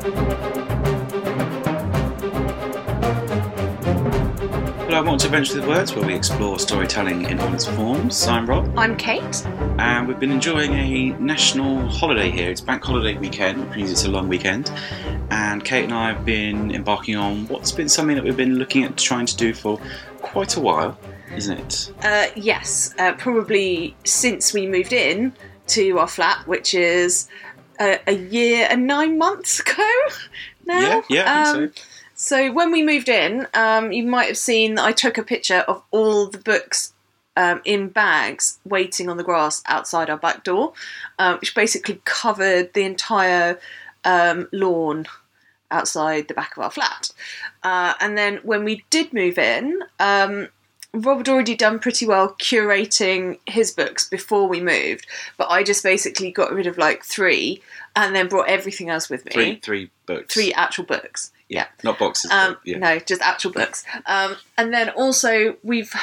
Hello and welcome to Adventure with Words, where we explore storytelling in all its forms. I'm Rob. I'm Kate. And we've been enjoying a national holiday here. It's bank holiday weekend, which means it's a long weekend. And Kate and I have been embarking on what's been something that we've been looking at trying to do for quite a while, isn't it? Yes, probably since we moved in to our flat, which is a year and 9 months ago now. Yeah, I think so. So when we moved in, you might have seen that I took a picture of all the books in bags waiting on the grass outside our back door, which basically covered the entire lawn outside the back of our flat. And then when we did move in, Rob had already done pretty well curating his books before we moved, but I just basically got rid of like 3 and then brought everything else with me. Three books. 3 actual books. Yeah. Not boxes. No, just actual books. And then also we've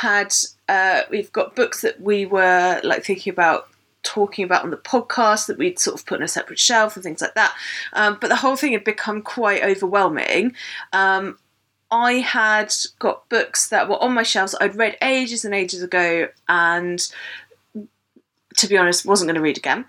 got books that we were like thinking about talking about on the podcast that we'd sort of put on a separate shelf and things like that. But the whole thing had become quite overwhelming. I had got books that were on my shelves I'd read ages and ages ago, and to be honest, wasn't going to read again.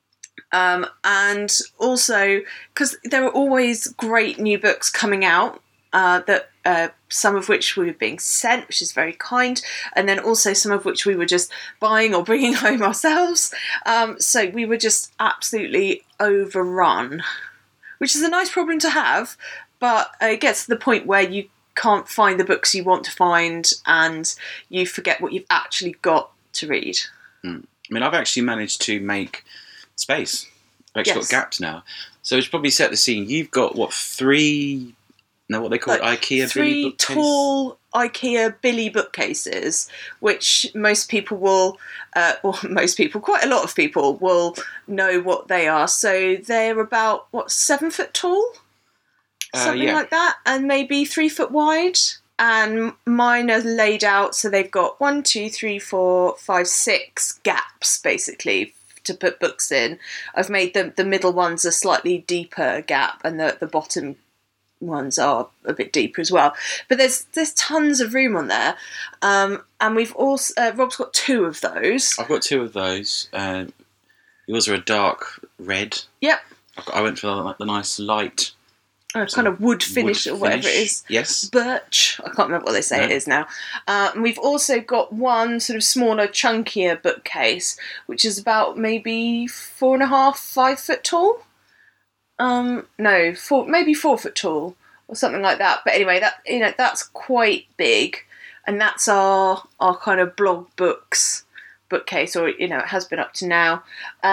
And also, because there are always great new books coming out, that some of which we were being sent, which is very kind, and then also some of which we were just buying or bringing home ourselves. So we were just absolutely overrun, which is a nice problem to have, but it gets to the point where you can't find the books you want to find and you forget what you've actually got to read. I mean, I've actually managed to make space. I've actually got gaps now. So it's probably set the scene. You've got, what they call IKEA 3 Billy bookcase? Tall IKEA Billy bookcases, which most people will, quite a lot of people will know what they are. So they're about, 7 foot tall? Something like that, and maybe 3 foot wide. And mine are laid out, so they've got 1, 2, 3, 4, 5, 6 gaps, basically, to put books in. I've made the middle ones a slightly deeper gap, and the bottom ones are a bit deeper as well. But there's tons of room on there. And we've also Rob's got 2 of those. I've got 2 of those. Yours are a dark red. Yep. I went for the nice light. Kind of wood finish or whatever it is. Yes. Birch. I can't remember what they say it is now. And we've also got one sort of smaller, chunkier bookcase, which is about maybe 4.5, 5 foot tall. Maybe 4 foot tall or something like that. But anyway, that's quite big, and that's our kind of blog books bookcase, or it has been up to now.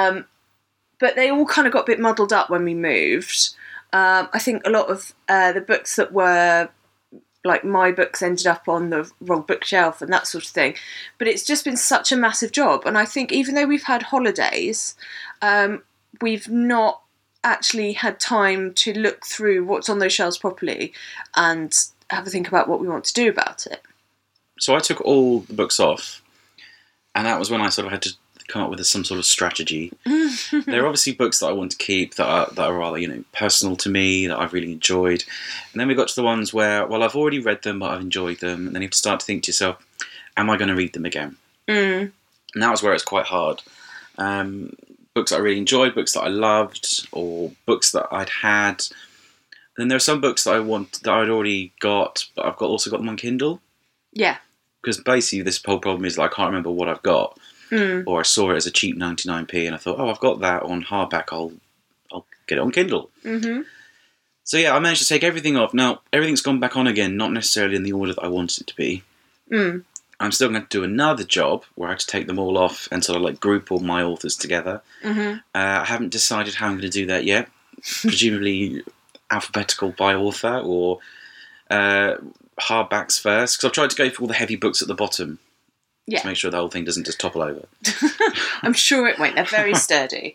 But they all kind of got a bit muddled up when we moved. I think a lot of the books that were like my books ended up on the wrong bookshelf and that sort of thing. But it's just been such a massive job. And I think even though we've had holidays, we've not actually had time to look through what's on those shelves properly and have a think about what we want to do about it. So I took all the books off, and that was when I sort of had to come up with some sort of strategy. There are obviously books that I want to keep that are rather, personal to me, that I've really enjoyed. And then we got to the ones where, well, I've already read them, but I've enjoyed them. And then you have to start to think to yourself, am I going to read them again? And that was where it's quite hard. Books that I really enjoyed, books that I loved, or books that I'd had. Then there are some books that I'd already got, but I've also got them on Kindle. Yeah. Because basically this whole problem is that I can't remember what I've got. Or I saw it as a cheap 99p and I thought, I've got that on hardback, I'll get it on Kindle. So yeah, I managed to take everything off. Now, everything's gone back on again, not necessarily in the order that I wanted it to be. I'm still going to do another job where I have to take them all off and sort of like group all my authors together. I haven't decided how I'm going to do that yet. Presumably alphabetical by author or hardbacks first, because I've tried to go for all the heavy books at the bottom. To make sure the whole thing doesn't just topple over. I'm sure it won't. They're very sturdy.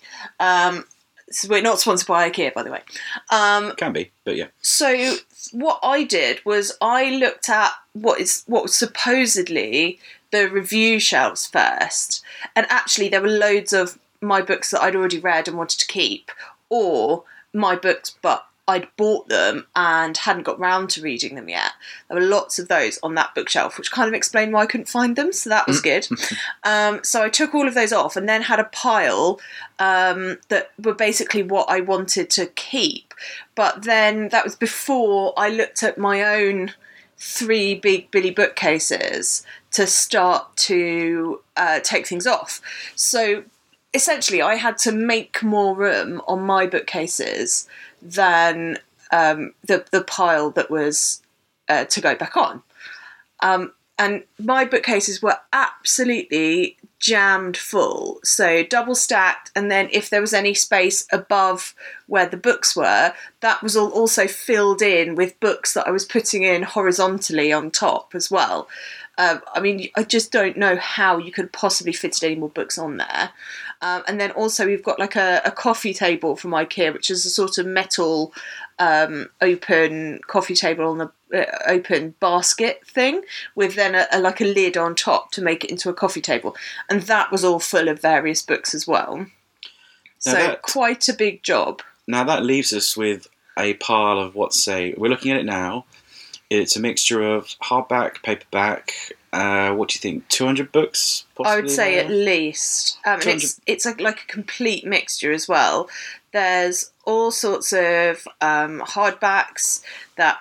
So we're not sponsored by IKEA, by the way. Can be, but yeah. So what I did was I looked at what was supposedly the review shelves first, and actually there were loads of my books that I'd already read and wanted to keep, or my books but I'd bought them and hadn't got round to reading them yet. There were lots of those on that bookshelf, which kind of explained why I couldn't find them, so that was good. So I took all of those off and then had a pile that were basically what I wanted to keep. But then that was before I looked at my own 3 big Billy bookcases to start to take things off. So essentially I had to make more room on my bookcases than the pile that was to go back on. And my bookcases were absolutely jammed full, so double stacked, and then if there was any space above where the books were, that was all also filled in with books that I was putting in horizontally on top as well. I mean, I just don't know how you could possibly fit any more books on there. And then also we've got like a coffee table from IKEA, which is a sort of metal open coffee table on the open basket thing with then a like a lid on top to make it into a coffee table. And that was all full of various books as well. So quite a big job. Now that leaves us with a pile of we're looking at it now. It's a mixture of hardback, paperback. What do you think? 200 books? Possibly I would say at least. And it's like a complete mixture as well. There's all sorts of hardbacks that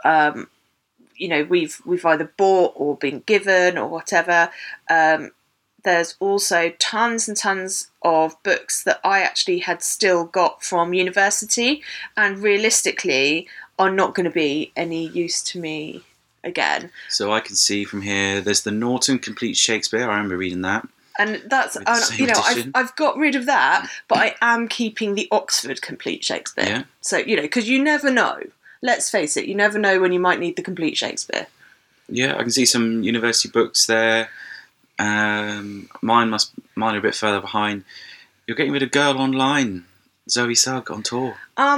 we've either bought or been given or whatever. There's also tons and tons of books that I actually had still got from university, and realistically are not going to be any use to me again. So I can see from here, there's the Norton Complete Shakespeare. I remember reading that. And that's, I've got rid of that, but I am keeping the Oxford Complete Shakespeare. Yeah. So, because you never know. Let's face it, you never know when you might need the Complete Shakespeare. Yeah, I can see some university books there. Mine are a bit further behind. You're getting rid of Girl Online, Zoe Sugg on tour.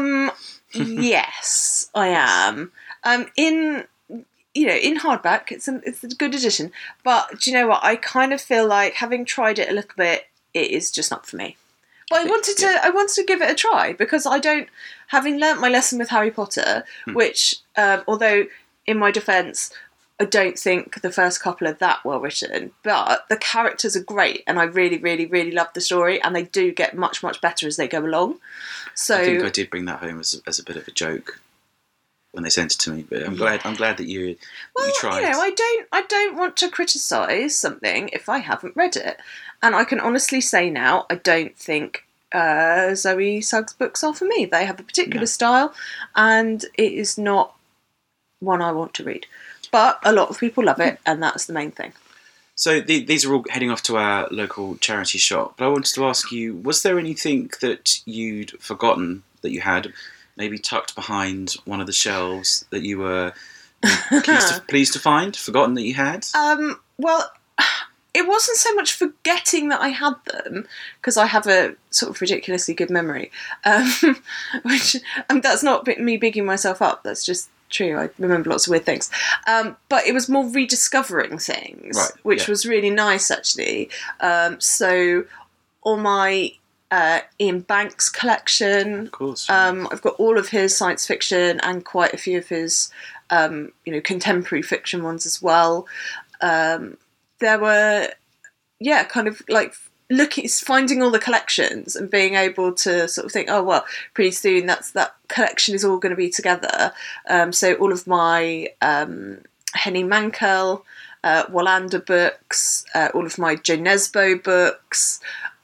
Yes, I am. In hardback, it's a good addition. But do you know what? I kind of feel like, having tried it a little bit, it is just not for me. But I wanted to give it a try, because having learnt my lesson with Harry Potter, which, although in my defence, I don't think the first couple are that well written, but the characters are great, and I really, really, really love the story, and they do get much, much better as they go along. So I think I did bring that home as a bit of a joke when they sent it to me, but I'm glad that you tried. I don't want to criticise something if I haven't read it, and I can honestly say now I don't think Zoe Sugg's books are for me. They have a particular style, and it is not one I want to read. But a lot of people love it, and that's the main thing. So these are all heading off to our local charity shop. But I wanted to ask you, was there anything that you'd forgotten that you had, maybe tucked behind one of the shelves, that you were pleased to find, forgotten that you had? Well, it wasn't so much forgetting that I had them, because I have a sort of ridiculously good memory. Which that's not me bigging myself up. That's just true. I remember lots of weird things. But it was more rediscovering things, which was really nice, actually. So all my Ian Banks collection. Of course. I've got all of his science fiction and quite a few of his contemporary fiction ones as well. There were, kind of like finding all the collections and being able to sort of think, oh well, pretty soon that collection is all going to be together. So all of my Henning Mankell, Wallander books, all of my Jo Nesbø books,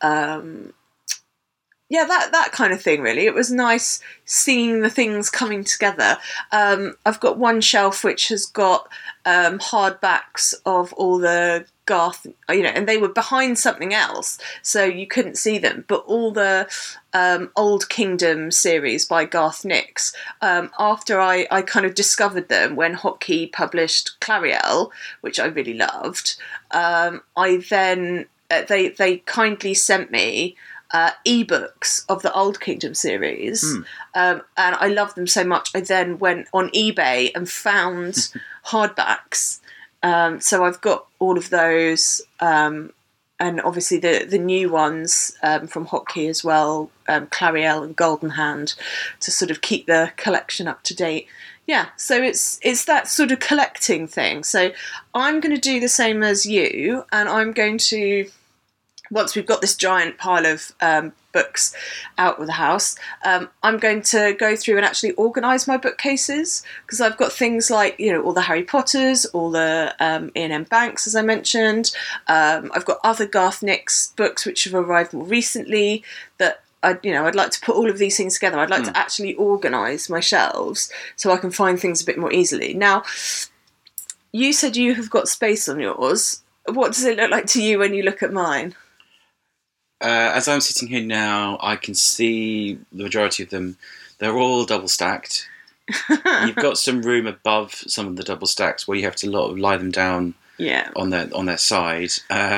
that kind of thing, really. It was nice seeing the things coming together. I've got one shelf which has got hardbacks of all the Garth, and they were behind something else, so you couldn't see them. But all the Old Kingdom series by Garth Nix, after I kind of discovered them when Hotkey published Clariel, which I really loved, I then they kindly sent me ebooks of the Old Kingdom series, and I loved them so much I then went on eBay and found hardbacks, so I've got all of those, and obviously the new ones from Hotkey as well, Clariel and Golden Hand, to sort of keep the collection up to date. Yeah, so it's that sort of collecting thing. So I'm going to do the same as you, and I'm going to, once we've got this giant pile of books out of the house, I'm going to go through and actually organise my bookcases, because I've got things like, all the Harry Potters, all the Ian M. Banks, as I mentioned. I've got other Garth Nix books which have arrived more recently that I'd like to put all of these things together. I'd like to actually organise my shelves so I can find things a bit more easily. Now, you said you have got space on yours. What does it look like to you when you look at mine? As I'm sitting here now, I can see the majority of them. They're all double stacked. You've got some room above some of the double stacks where you have to lie them down on their side.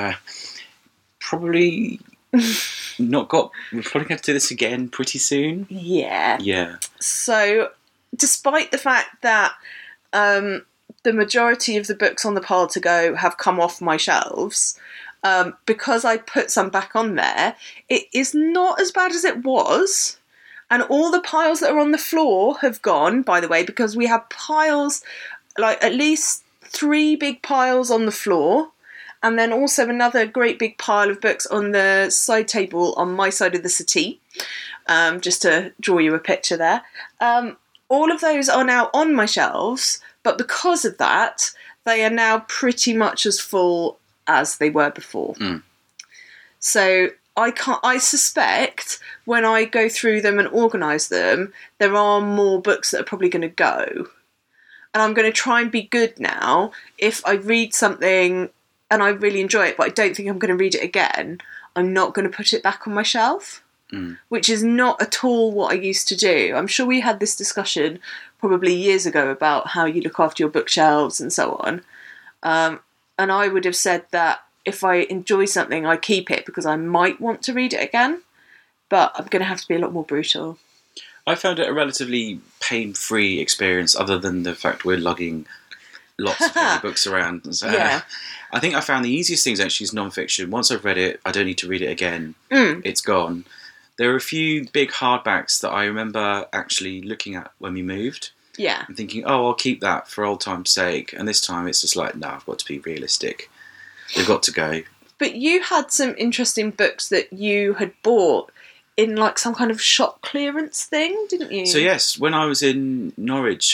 Probably not got. We're probably going to do this again pretty soon. Yeah. So, despite the fact that the majority of the books on the pile to go have come off my shelves, because I put some back on there, it is not as bad as it was. And all the piles that are on the floor have gone, by the way, because we have piles, like at least 3 big piles on the floor, and then also another great big pile of books on the side table on my side of the settee, just to draw you a picture there. All of those are now on my shelves, but because of that, they are now pretty much as full as they were before. So I suspect when I go through them and organise them, there are more books that are probably going to go. And I'm going to try and be good now. If I read something and I really enjoy it, but I don't think I'm going to read it again, I'm not going to put it back on my shelf, which is not at all what I used to do. I'm sure we had this discussion probably years ago about how you look after your bookshelves and so on. And I would have said that if I enjoy something, I keep it because I might want to read it again. But I'm going to have to be a lot more brutal. I found it a relatively pain-free experience, other than the fact we're lugging lots of heavy books around. So, I think I found the easiest things actually is non-fiction. Once I've read it, I don't need to read it again. It's gone. There are a few big hardbacks that I remember actually looking at when we moved. Yeah. And thinking, I'll keep that for old time's sake. And this time it's just like, no, I've got to be realistic. They've got to go. But you had some interesting books that you had bought in like some kind of shop clearance thing, didn't you? So yes, when I was in Norwich,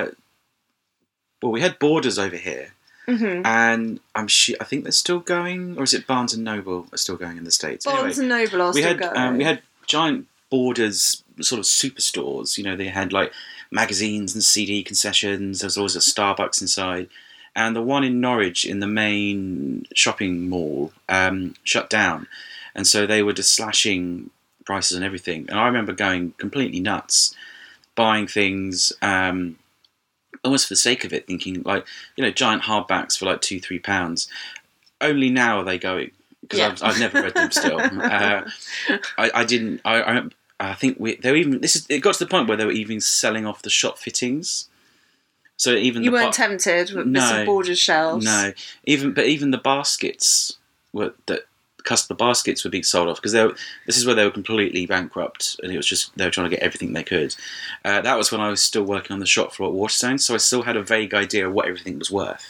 we had Borders over here. And I think they're still going, or is it Barnes and Noble are still going in the States? Barnes and Noble are still going. We had giant Borders sort of superstores. They had like magazines and CD concessions. There was always a Starbucks inside. And the one in Norwich in the main shopping mall shut down. And so they were just slashing prices and everything. And I remember going completely nuts, buying things almost for the sake of it, thinking like, giant hardbacks for like £2-3. Only now are they going, because I've never read them still. I didn't. I think they were even. It got to the point where they were even selling off the shop fittings. So even you weren't tempted with some Borders shelves. No, even the baskets the customer baskets were being sold off, because this is where they were completely bankrupt, and it was just they were trying to get everything they could. That was when I was still working on the shop floor at Waterstones, so I still had a vague idea of what everything was worth.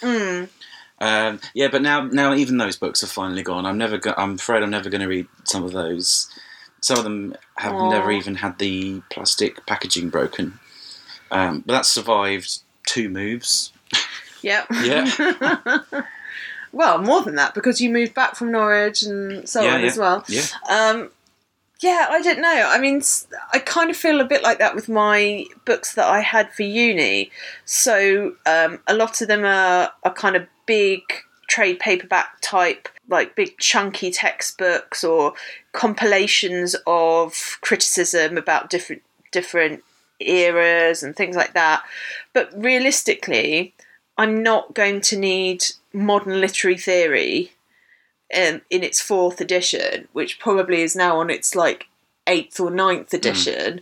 But now even those books are finally gone. I'm afraid I'm never going to read some of those. Some of them have never even had the plastic packaging broken. But that's survived 2 moves. Yep. Yeah. Well, more than that, because you moved back from Norwich and so on as well. Yeah. I don't know. I mean, I kind of feel a bit like that with my books that I had for uni. So a lot of them are kind of big trade paperback type, like big chunky textbooks or compilations of criticism about different eras and things like that. But realistically, I'm not going to need Modern Literary Theory in its 4th edition, which probably is now on its like 8th or 9th edition.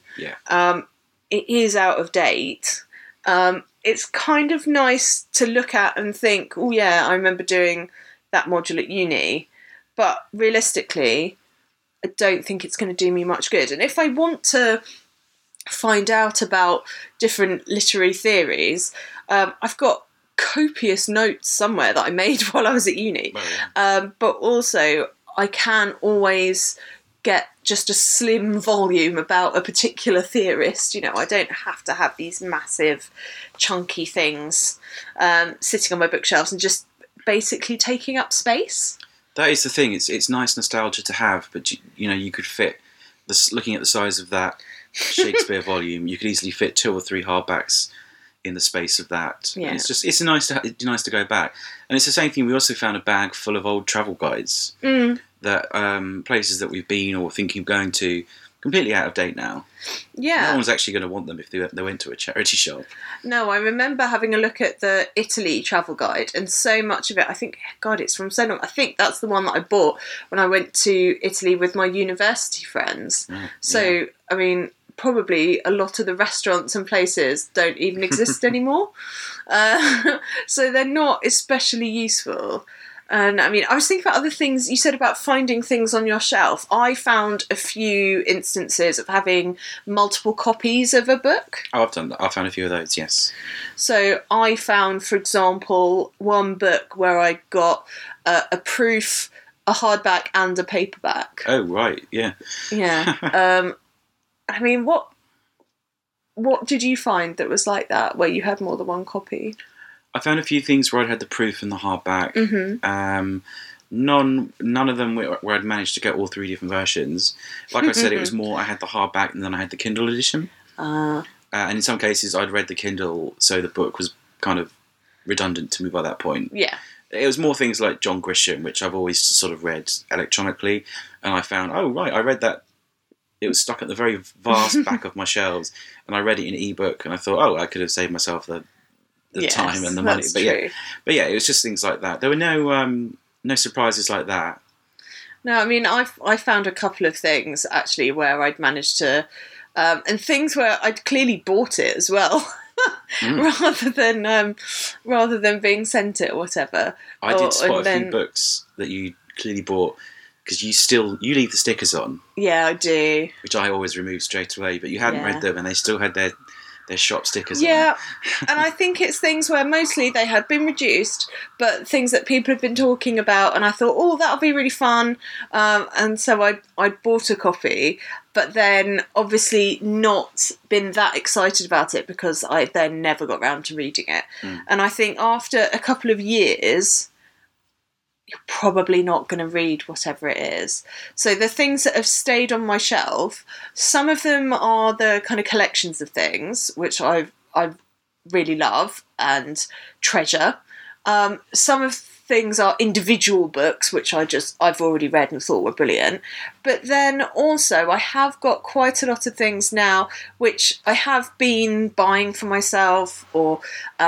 It is out of date. It's kind of nice to look at and think, oh yeah, I remember doing that module at uni. but realistically, I don't think it's going to do me much good. And if I want to find out about different literary theories, I've got copious notes somewhere that I made while I was at uni. Well, yeah. But also, I can always get just a slim volume about a particular theorist. You know, I don't have to have these massive, chunky things sitting on my bookshelves and just basically taking up space. That is the thing. It's nice nostalgia to have, but you know, you could fit looking at the size of that Shakespeare volume, you could easily fit 2 or 3 hardbacks in the space of that. Yeah. And it's nice to go back. And it's the same thing. We also found a bag full of old travel guides that places that we've been or thinking of going to, completely out of date now. Yeah. No one's actually going to want them if they went to a charity shop. No, I remember having a look at the Italy travel guide, and so much of it, I think, God, it's from so long. I think that's the one that I bought when I went to Italy with my university friends. So, I mean, probably a lot of the restaurants and places don't even exist anymore. So they're not especially useful. And I mean, I was thinking about other things you said about finding things on your shelf. I found a few instances of having multiple copies of a book. Oh, I've done that. I found a few of those, yes. So I found, for example, one book where I got a proof, a hardback and a paperback. Oh, right, yeah. Yeah. I mean, what did you find that was like that, where you had more than one copy? I found a few things where I'd had the proof and the hardback. Mm-hmm. None of them where I'd managed to get all 3 different versions. Like I said, it was more I had the hardback and then I had the Kindle edition. And in some cases, I'd read the Kindle, so the book was kind of redundant to me by that point. Yeah. It was more things like John Grisham, which I've always sort of read electronically, and I found, oh, right, I read that. It was stuck at the very vast back of my shelves, and I read it in ebook, and I thought, oh, I could have saved myself the time and the money. That's but true. yeah, it was just things like that. There were no surprises like that. No, I mean, I found a couple of things actually where I'd managed to, and things where I'd clearly bought it as well, rather than being sent it or whatever. I did spot a few books that you clearly bought because you leave the stickers on. Yeah, I do. Which I always remove straight away, but you hadn't read them, and they still had their shop stickers on. Yeah, and I think it's things where mostly they had been reduced, but things that people had been talking about, and I thought, oh, that'll be really fun, and so I bought a copy, but then obviously not been that excited about it because I then never got round to reading it. And I think after a couple of years, you're probably not going to read whatever it is. So the things that have stayed on my shelf, some of them are the kind of collections of things, which I really love and treasure. Some of things are individual books, which I've already read and thought were brilliant. But then also I have got quite a lot of things now, which I have been buying for myself or,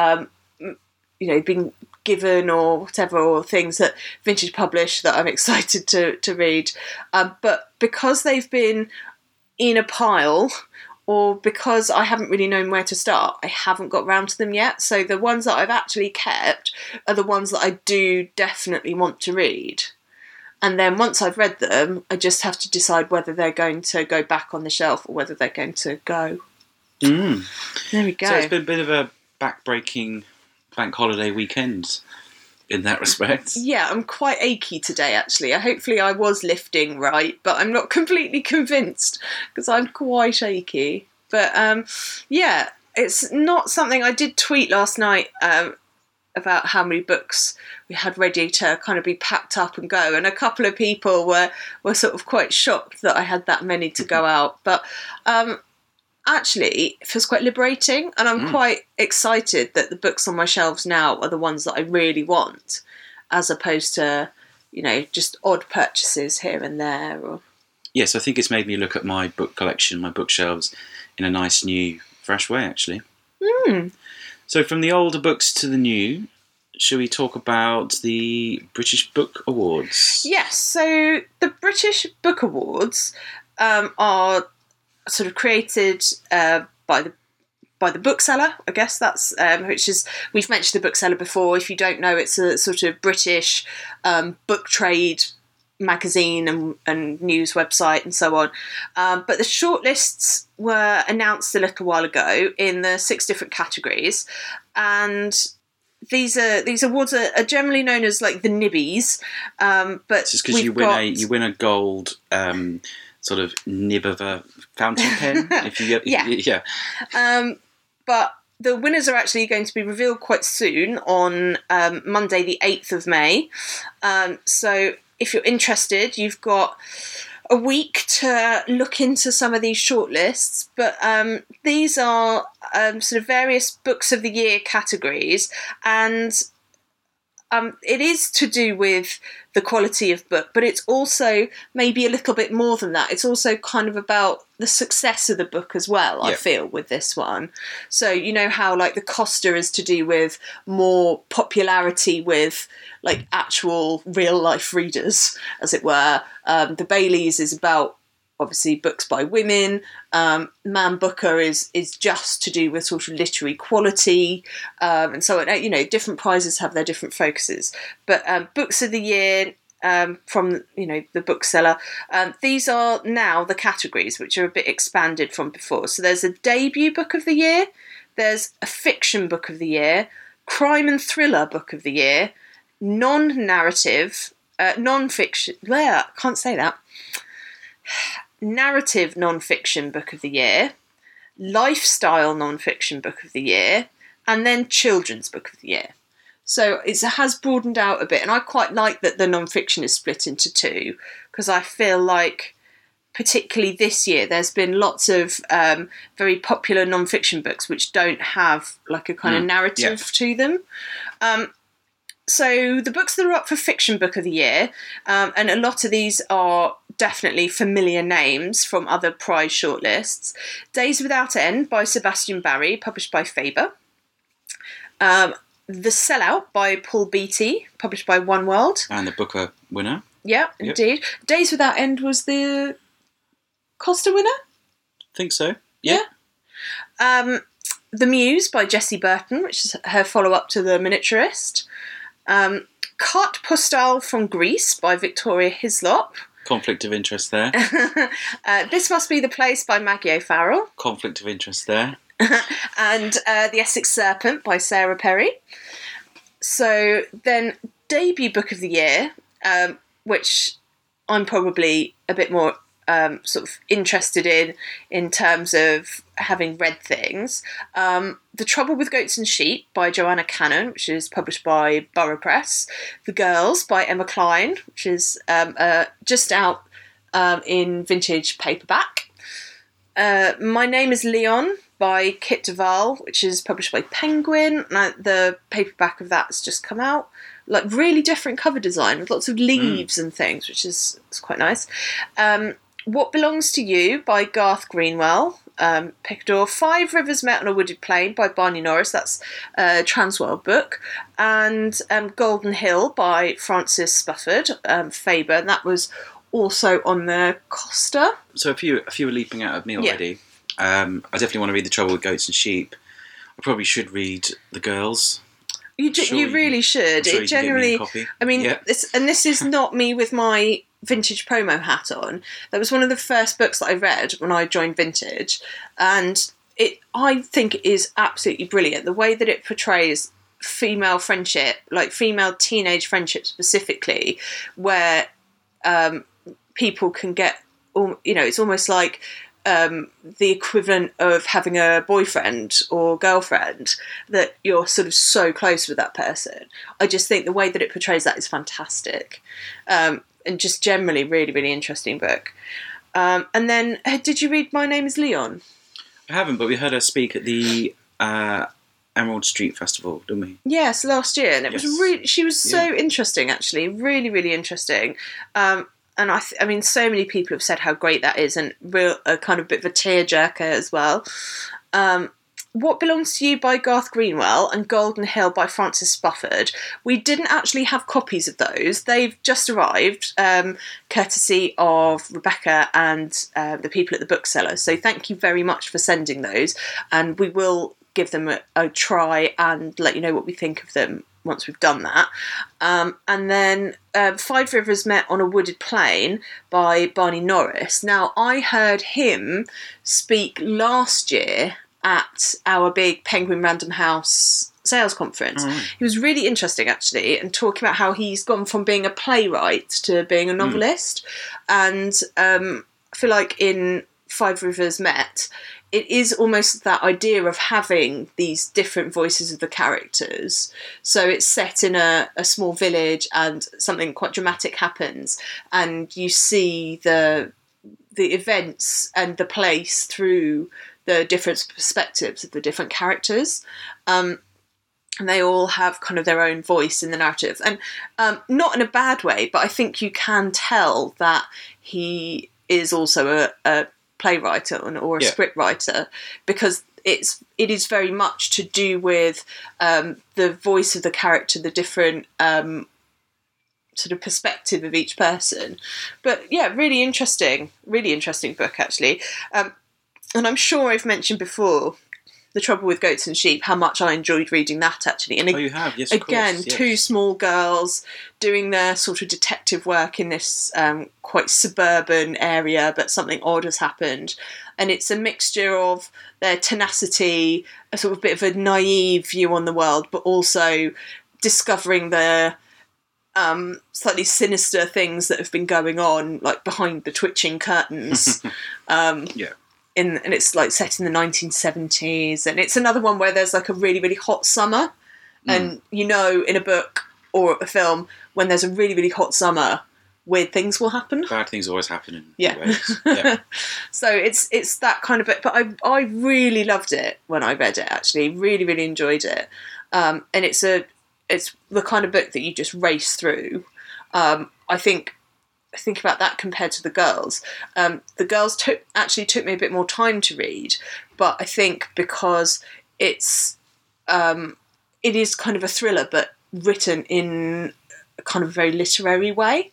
been given or whatever, or things that Vintage publish that I'm excited to read. But because they've been in a pile, or because I haven't really known where to start, I haven't got round to them yet. So the ones that I've actually kept are the ones that I do definitely want to read. And then once I've read them, I just have to decide whether they're going to go back on the shelf or whether they're going to go. There we go. So it's been a bit of a back-breaking bank holiday weekend in that respect. Yeah, I'm quite achy today, actually. Hopefully I was lifting right, but I'm not completely convinced because I'm quite achy. But it's not something I did tweet last night about how many books we had ready to kind of be packed up and go, and a couple of people were sort of quite shocked that I had that many to go out. But actually, it feels quite liberating, and I'm quite excited that the books on my shelves now are the ones that I really want, as opposed to, just odd purchases here and there. Or... Yes, I think it's made me look at my book collection, my bookshelves, in a nice, new, fresh way, actually. So from the older books to the new, shall we talk about the British Book Awards? Yes, so the British Book Awards are sort of created by the bookseller, I guess that's which is, we've mentioned the bookseller before. If you don't know, it's a sort of British book trade magazine and news website and so on. But the shortlists were announced a little while ago in the 6 different categories, and these awards are generally known as like the Nibbies. But just because you win a gold sort of nib of a fountain pen if you get yeah. But the winners are actually going to be revealed quite soon on Monday, the 8th of May. So if you're interested, you've got a week to look into some of these shortlists. But these are sort of various books of the year categories, and it is to do with the quality of book, but it's also maybe a little bit more than that. It's also kind of about the success of the book as well, I feel, with this one. So you know how like the Costa is to do with more popularity with like actual real life readers, as it were. The Baileys is about obviously books by women. Man Booker is just to do with sort of literary quality, and so you know, different prizes have their different focuses. But books of the year from the bookseller, these are now the categories, which are a bit expanded from before. So there's a debut book of the year, there's a fiction book of the year, crime and thriller book of the year, non-narrative, non-fiction. I can't say that. Narrative non-fiction book of the year, lifestyle non-fiction book of the year, and then children's book of the year. So it has broadened out a bit, and I quite like that the non-fiction is split into 2, because I feel like particularly this year there's been lots of very popular non-fiction books which don't have like a kind of narrative to them. So the books that are up for Fiction Book of the Year, and a lot of these are definitely familiar names from other prize shortlists. Days Without End by Sebastian Barry, published by Faber. The Sellout by Paul Beattie, published by One World. And the Booker winner. Yeah, Yep. Indeed. Days Without End was the Costa winner? Think so. Yeah. The Muse by Jessie Burton, which is her follow-up to The Miniaturist. Carte Postale from Greece by Victoria Hislop. Conflict of interest there. This Must Be the Place by Maggie O'Farrell. Conflict of interest there. And The Essex Serpent by Sarah Perry. So then debut book of the year, which I'm probably a bit more sort of interested in terms of having read things. The Trouble with Goats and Sheep by Joanna Cannon, which is published by Borough Press. The Girls by Emma Klein, which is just out in vintage paperback. My Name is Leon by Kit Duval, which is published by Penguin. The paperback of that has just come out. Like really different cover design with lots of leaves and things, which is quite nice. What Belongs to You by Garth Greenwell, Picador. Five Rivers Met on a Wooded Plain by Barney Norris, that's a Transworld book. And Golden Hill by Francis Spufford, Faber, and that was also on the Costa. So a few are leaping out of me already. I definitely want to read The Trouble with Goats and Sheep. I probably should read The Girls. You really should. Sure, it generally, I mean, this is not me with my vintage promo hat on. That was one of the first books that I read when I joined Vintage, and I think it is absolutely brilliant. The way that it portrays female friendship, like female teenage friendship specifically, where people can get, it's almost like the equivalent of having a boyfriend or girlfriend, that you're sort of so close with that person. I just think the way that it portrays that is fantastic. And just generally really, really interesting book. And then, did you read My Name is Leon? I haven't, but we heard her speak at the Emerald Street Festival, didn't we? Yes, last year. And it was really, she was so interesting, actually. Really, really interesting. And I mean, so many people have said how great that is, and a kind of bit of a tearjerker as well. What Belongs to You by Garth Greenwell and Golden Hill by Francis Spufford. We didn't actually have copies of those. They've just arrived, courtesy of Rebecca and the people at the bookseller. So thank you very much for sending those. And we will give them a try and let you know what we think of them once we've done that. And then Five Rivers Met on a Wooded Plain by Barney Norris. Now, I heard him speak last year at our big Penguin Random House sales conference. He was really interesting, actually, and talking about how he's gone from being a playwright to being a novelist. And I feel like in Five Rivers Met, it is almost that idea of having these different voices of the characters. So it's set in a small village and something quite dramatic happens, and you see the events and the place through the different perspectives of the different characters. And they all have kind of their own voice in the narrative. And not in a bad way, but I think you can tell that he is also a playwright or a script writer, because it is very much to do with the voice of the character, the different sort of perspective of each person. But yeah, really interesting book, actually. And I'm sure I've mentioned before, The Trouble with Goats and Sheep, how much I enjoyed reading that, actually. And you have, yes, again, of course, yes. Two small girls doing their sort of detective work in this quite suburban area, but something odd has happened. And it's a mixture of their tenacity, a sort of bit of a naive view on the world, but also discovering the slightly sinister things that have been going on, like behind the twitching curtains. And it's like set in the 1970s, and it's another one where there's like a really, really hot summer, and you know, in a book or a film, when there's a really, really hot summer, weird things will happen. Bad things always happen in ways. So it's that kind of book, but I really loved it when I read it. Actually, really, really enjoyed it, and it's the kind of book that you just race through. I think about that compared to the girls. The girls took me a bit more time to read, but I think because it is kind of a thriller, but written in a kind of very literary way.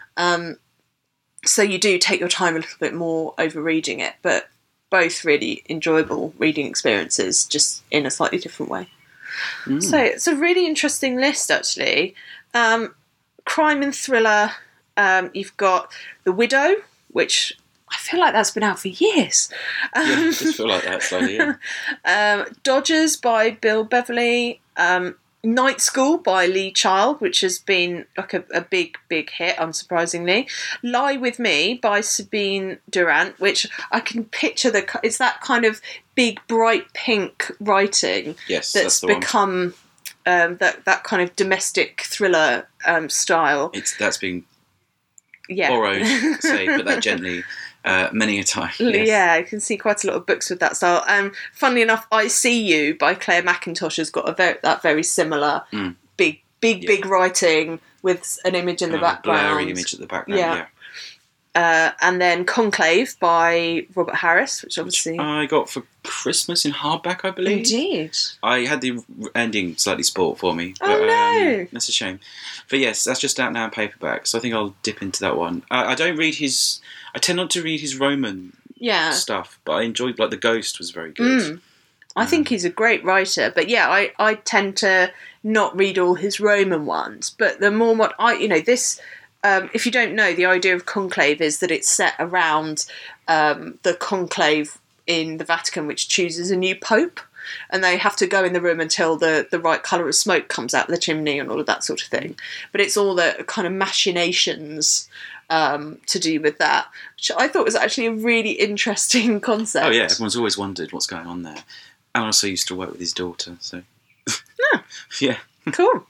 So you do take your time a little bit more over reading it, but both really enjoyable reading experiences, just in a slightly different way. So it's a really interesting list, actually. Crime and thriller. You've got The Widow, which I feel like that's been out for years. I just feel like that slightly, yeah. Dodgers by Bill Beverly. Night School by Lee Child, which has been like a big, big hit, unsurprisingly. Lie With Me by Sabine Durant, which I can picture it's that kind of big, bright pink writing that's become that kind of domestic thriller style. That's been borrowed, say, put that gently, many a time. Yes. Yeah, I can see quite a lot of books with that style. Funnily enough, I See You by Claire McIntosh has got that very similar big writing with an image in the background. Blurry image at the background, and then Conclave by Robert Harris, which obviously I got for Christmas in hardback, I believe. Indeed. I had the ending slightly spoilt for me. But, no! That's a shame. But yes, that's just out now in paperback, so I think I'll dip into that one. I don't read I tend not to read his Roman stuff, but I enjoyed, like, The Ghost was very good. I think he's a great writer, but yeah, I tend to not read all his Roman ones, but the more this... if you don't know, the idea of Conclave is that it's set around the conclave in the Vatican, which chooses a new pope, and they have to go in the room until the right colour of smoke comes out of the chimney and all of that sort of thing. But it's all the kind of machinations to do with that, which I thought was actually a really interesting concept. Oh yeah, everyone's always wondered what's going on there. And I also used to work with his daughter, so... Yeah. Cool.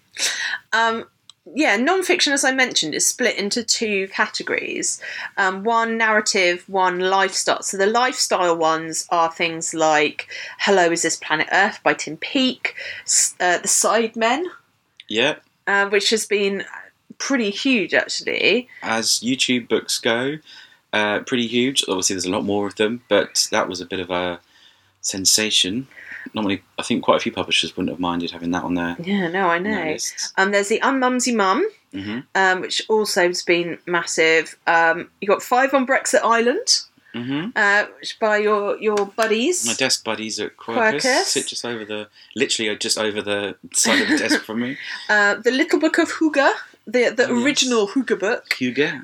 Non-fiction, as I mentioned, is split into two categories. One narrative, one lifestyle. So the lifestyle ones are things like Hello, Is This Planet Earth by Tim Peake, The Sidemen, which has been pretty huge, actually. As YouTube books go, pretty huge. Obviously, there's a lot more of them, but that was a bit of a sensation. Normally, I think quite a few publishers wouldn't have minded having that on there. Yeah, no, I know. There's the Unmumsy Mum, which also has been massive. You got 5 on Brexit Island, by your buddies. My desk buddies at Quercus. Sit just over just over the side of the desk from me. The Little Book of Hugo, the original Hugo book.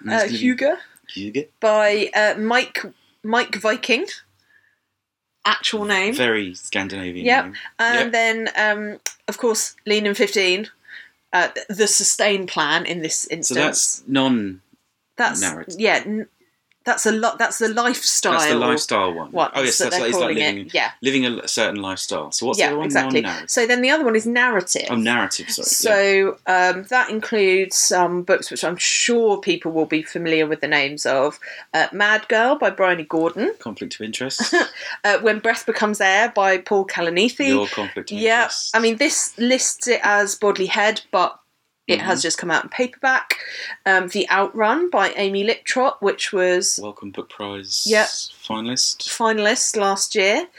Hugo. By Mike Viking. Actual name. Very Scandinavian name. And then, of course, Lean in 15, the sustain plan in this instance. So that's non-narrative. That's the lifestyle. That's the lifestyle one. Oh yes, that's like living a certain lifestyle. So what's the other one? Exactly. Non-narrative. So then the other one is narrative. Oh, narrative. Sorry. So that includes some books which I'm sure people will be familiar with the names of: Mad Girl by Bryony Gordon. Conflict of interest. When Breath Becomes Air by Paul Kalanithi. Your conflict of interest. I mean, this lists it as Bodley Head, but it has just come out in paperback. The Outrun by Amy Liptrot, which was... Wellcome Book Prize finalist. Finalist last year.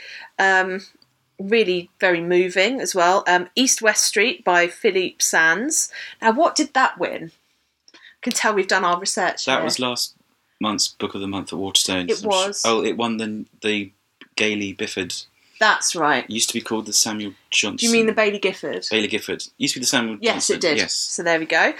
Really very moving as well. East West Street by Philippe Sands. Now, what did that win? I can tell we've done our research That here. was last month's Book of the Month at Waterstones. It was. It won the Gailey Bifford. That's right. It used to be called the Samuel Johnson. Do you mean the Bailey Gifford? Bailey Gifford. It used to be the Samuel Johnson. Yes, it did. Yes. So there we go.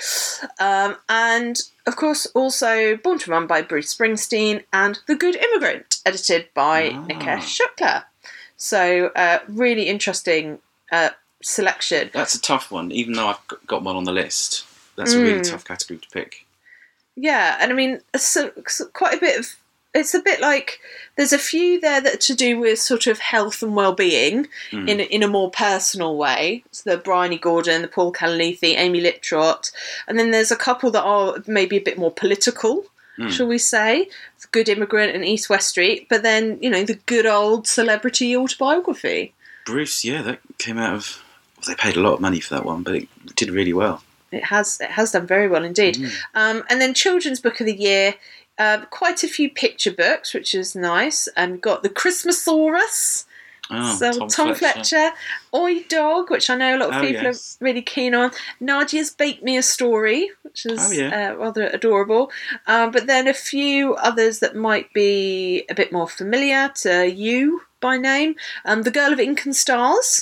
And, of course, also Born to Run by Bruce Springsteen and The Good Immigrant, edited by Nikesh Shukla. So, really interesting selection. That's a tough one, even though I've got one on the list. That's a really tough category to pick. Yeah, and I mean, quite a bit of... It's a bit like there's a few there that are to do with sort of health and well-being in a more personal way. So the Bryony Gordon, the Paul Kalanithi, Amy Liptrot, and then there's a couple that are maybe a bit more political, shall we say? The Good Immigrant and East West Street, but then the good old celebrity autobiography. Bruce, that came out of. Well, they paid a lot of money for that one, but it did really well. It has done very well indeed. And then Children's Book of the Year. Quite a few picture books, which is nice. And we've got The Christmasaurus. Tom Fletcher. Oi Dog, which I know a lot of people are really keen on. Nadia's Bake Me a Story, which is rather adorable. But then a few others that might be a bit more familiar to you by name. The Girl of Ink and Stars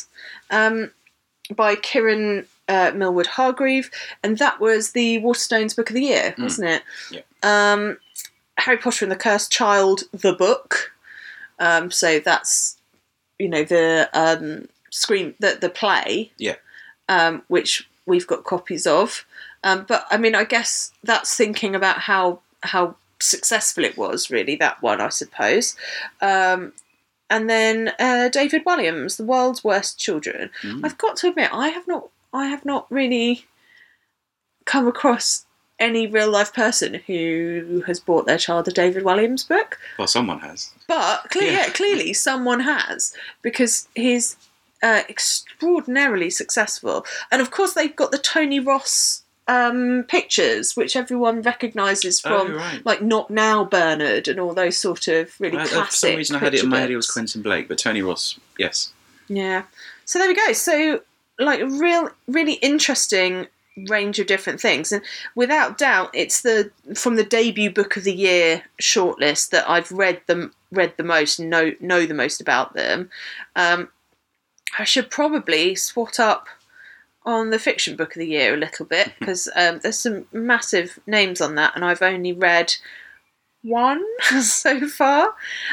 by Kieran Millwood Hargreave. And that was the Waterstones Book of the Year, wasn't it? Yeah. Harry Potter and the Cursed Child, the book. So that's, the play. Yeah. Which we've got copies of. But I mean, I guess that's thinking about how successful it was, really, that one, I suppose. And then David Walliams, The World's Worst Children. I've got to admit, I have not really come across any real life person who has bought their child a David Walliams book. Well, someone has. But clearly someone has, because he's extraordinarily successful. And of course they've got the Tony Ross pictures, which everyone recognises from like Not Now Bernard and all those sort of really classic. For some reason I had it in my head it was Quentin Blake, but Tony Ross, yes. Yeah. So there we go. So like really interesting range of different things, and without doubt it's from the debut book of the year shortlist that I've read the most and know the most about them. I should probably swat up on the fiction book of the year a little bit, because there's some massive names on that and I've only read one so far.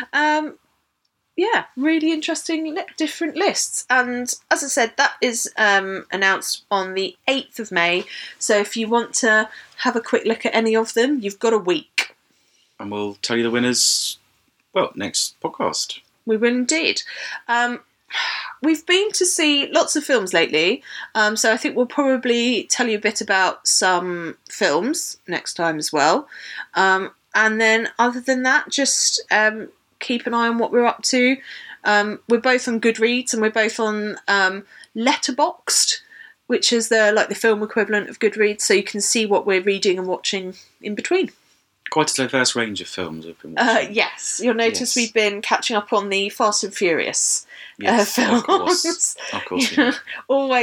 Really interesting different lists. And as I said, that is announced on the 8th of May. So if you want to have a quick look at any of them, you've got a week. And we'll tell you the winners, next podcast. We will indeed. We've been to see lots of films lately, so I think we'll probably tell you a bit about some films next time as well. And then other than that, just... keep an eye on what we're up to. We're both on Goodreads and we're both on Letterboxd, which is the film equivalent of Goodreads, so you can see what we're reading and watching in between. Quite a diverse range of films we've been watching. Yes, you'll notice we've been catching up on the Fast and Furious films. Of course. Always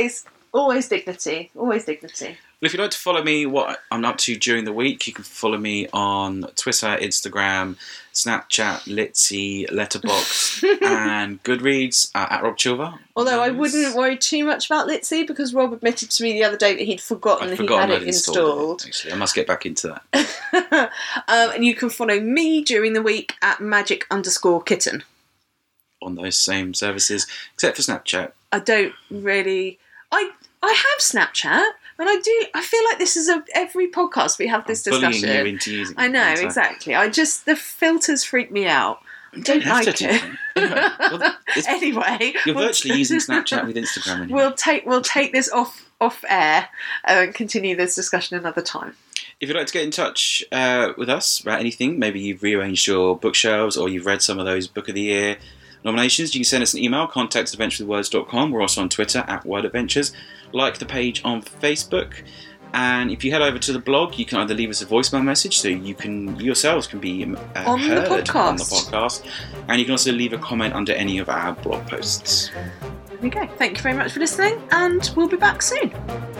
Always dignity. Always dignity. Well, if you'd like to follow me, what I'm up to during the week, you can follow me on Twitter, Instagram, Snapchat, Litzy, Letterboxd, and Goodreads at Rob Chilver. Although I wouldn't worry too much about Litzy, because Rob admitted to me the other day that he'd forgotten he had it installed. Actually, I must get back into that. And you can follow me during the week at magic_kitten. On those same services, except for Snapchat. I don't really... I have Snapchat, and I feel like this is every podcast we have this discussion. Bullying you into using it. I know, exactly. The filters freak me out. I don't like it. Anyway, you're virtually using Snapchat with Instagram anyway. We'll take this off air and continue this discussion another time. If you'd like to get in touch with us about anything, maybe you've rearranged your bookshelves or you've read some of those Book of the Year nominations, you can send us an email, contact@adventurewithwords.com. We're also on Twitter @WordAdventures. Like the page on Facebook. And if you head over to the blog, you can either leave us a voicemail message, so you yourselves can be heard on the podcast. And you can also leave a comment under any of our blog posts. There we go. Thank you very much for listening, and we'll be back soon.